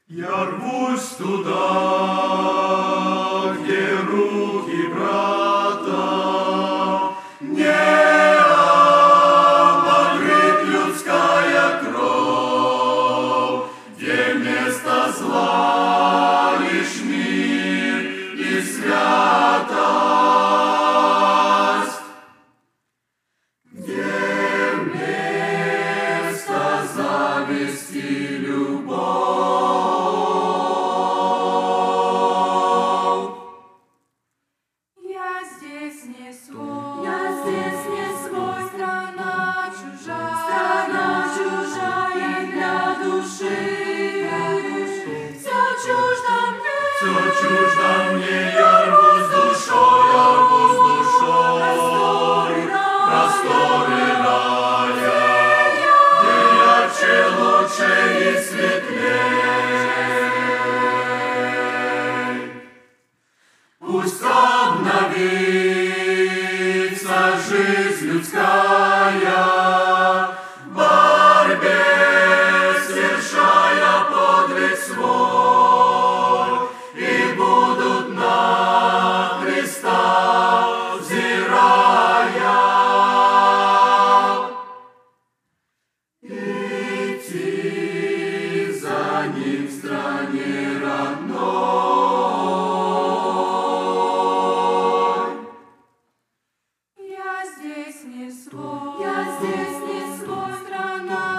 Я рвусь туда, где руки брата не обогрит людская кровь, где вместо зла лишь мир и святость, где вместо зависти любовь. Я здесь не свой, страна чужая и для души. Все чуждо мне, Я рвусь душой, просторы рая, где ярче, лучше и светлей. Пусть обновится жизнь людская, в борьбе совершая подвиг свой, и будут на Христа взирая идти за Ним в стране родной. Я здесь не свой, страна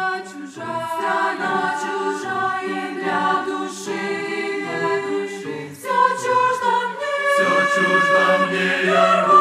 чужая и для души. Все чуждо мне, Я рвусь